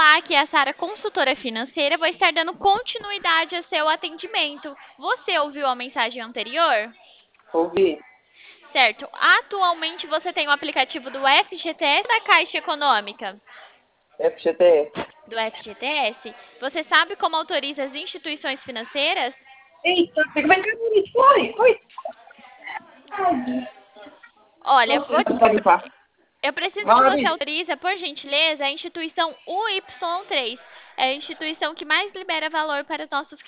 Olá, aqui é a Sara, consultora financeira. Vou estar dando continuidade ao seu atendimento. Você ouviu a mensagem anterior? Ouvi. Certo. Atualmente você tem o aplicativo do FGTS ou da Caixa Econômica? FGTS. Do FGTS? Você sabe como autoriza as instituições financeiras? Eita, tem que vai cair. Foi, foi. Olha, Nossa, ele vai limpar. eu preciso que você Mari, autorize, por gentileza, a instituição UY3. É a instituição que mais libera valor para os nossos